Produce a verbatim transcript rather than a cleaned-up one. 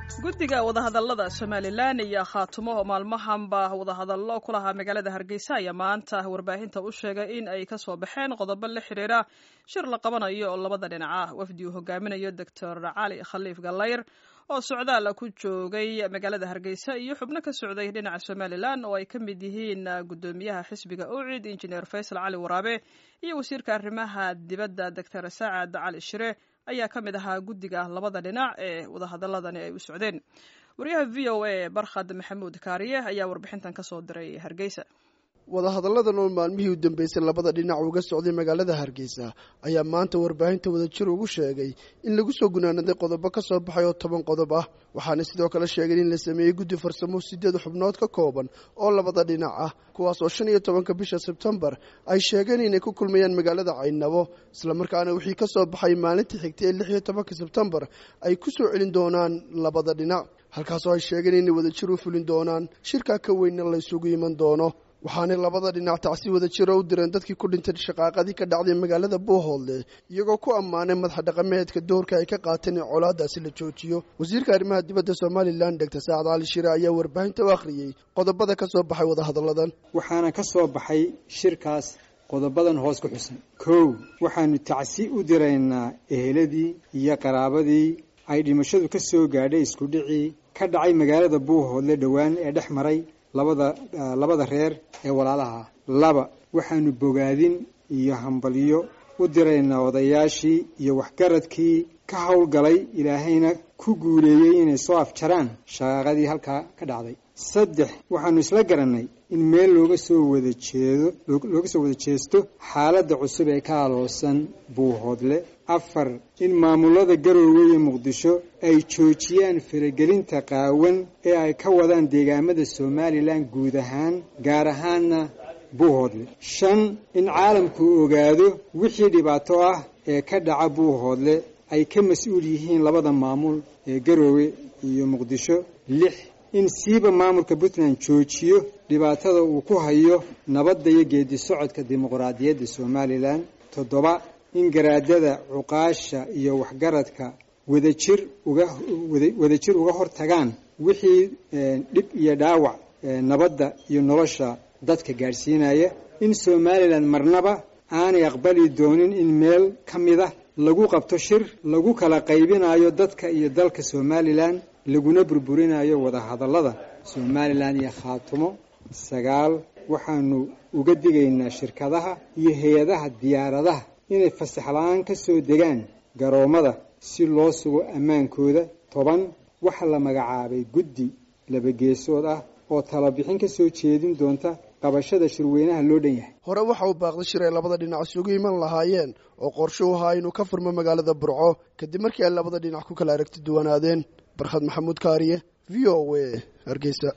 guddiga wadahadallada Somaliland iyo khaatumo maalmahanba wadahadallo ku lahaa magaalada Hargeysa ayaa maanta warbaahinta u sheegay in ay ka soo baxeen qodobo la xiriira shir la qabanayo oo labada dhinac ah. Wafdi uu hogaaminayo Doctor Cali Khaliif Gallayr oo socdaal ku joogay magaalada Hargeysa iyo xubno ka socday dhinaca Somaliland oo ay ka mid yihiin gudoomiyaha xisbiga U C I D Engineer Faisal Cali Waraabe iyo wasiirka arrimaha dibadda Doctor Saacad Cali Shire ayaa ka mid ahaa guddiga labada dhinac ee wadahadaladani ay u socdeen. Wariyaha V O A Barkhad Maxamuud Kaariye ayaa warbixintan ka soo diray Hargeysa. wadahadalladan oo maalmihii u dambeysay labada dhinac uga socday magaalada Hargeysa ayaa maanta warbaahinta wadajir ugu sheegay in lagu soo gunaanaday qodobo ka soo baxay oo toban qodob ah, waxaana sidoo kale sheegay in la sameeyay guddi farsamo sideed xubnood ka kooban oo labada dhinac ah, kuwaas oo shan iyo tobanka bisha September ay sheegeen inay ku kulmayaan magaalada Caynabo, isla markaana wixii ka soo baxay maalintii xigtay ee lix iyo tobanka September ay ku soo celin doonaan labada dhinac, halkaas oo ay sheegeen in wadajir u fulin doonaan shirka ka weyn la isugu iman doono. waxaana labada dhinac tacsi wada jiro u direen dadkii ku dhintay shaqaaqadii ka dhacday magaalada Boholde, iyagoo ku ammaanay madax dhaqameedka doorka ay ka qaateen in colaadaasi la joojiyo. wasiirka arrimaha dibadda Somaliland Doctor Saacad Cali Shire ayaa warbaahinta u akhriyay qodobada ka soo baxay wadahadalladan. waxaana ka soo baxay shirkaas qodobadan hoos ku xusan. kow waxaanu tacsi u direynaa eheladii iyo qaraabadii ay dhimashadu ka soo gaadhay isku dhicii ka dhacay magaalada Boholde dhawaan ee dhex maray labada labada reer ee walaalaha. laba waxaanu bogaadin iyo hambaliyo u direynaa odayaashii iyo waxgaradkii ka howlgalay ilaahayna ku guuleeyay inay soo afjaraan shaqadii halkaa ka dhacday. saddex waxaanu isla garanay in meel looga soo wada jeedo looga soo wada jeesto xaaladda cusub ee ka aloosan Boholde. afar in maamulada Garowe iyo Muqdisho ay joojiyaan faragelinta qaawan ee ay ka wadaan deegaamada Somaliland guud ahaan gaar ahaanna Boholde. shan in caalamku ogaado wixii dhibaato ah ee ka dhaca Boholde ay ka mas'uul yihiin labada maamul ee Garowe iyo Muqdisho. lix in siiba maamulka Puntland joojiyo dhibaatada uu ku hayo nabadda iyo geedi socodka dimuqraadiyadda Somaliland. toddoba in garaadada cuqaasha iyo waxgaradka wadajir uga wadajir uga hortagaan wixii dhib iyo dhaawac nabadda iyo nolosha dadka gaarsiinaya. in Somaliland marnaba aanay aqbali doonin in meel ka mid ah lagu qabto shir lagu kala qaybinayo dadka iyo dalka Somaliland laguna burburinayo wadahadallada Somaliland iyo khaatumo. sagaal waxaanu uga digaynaa shirkadaha iyo hay'adaha diyaaradaha inay fasax la'aan ka soo degaan garoomada si loo sugo ammaankooda. toban waxa la magacaabay guddi laba geesood ah oo talo bixin ka soo jeedin doonta qabashada shirweynaha loo dhan yahay. hore waxa uu baaqday shir ay labada dhinac isugu iman lahaayeen oo qorshe u ahaa inuu ka furmo magaalada Burco kadib markii ay labada dhinac ku kala aragti duwanaadeen. Barkhad Maxamuud Kaariye, V O A, Hargeysa.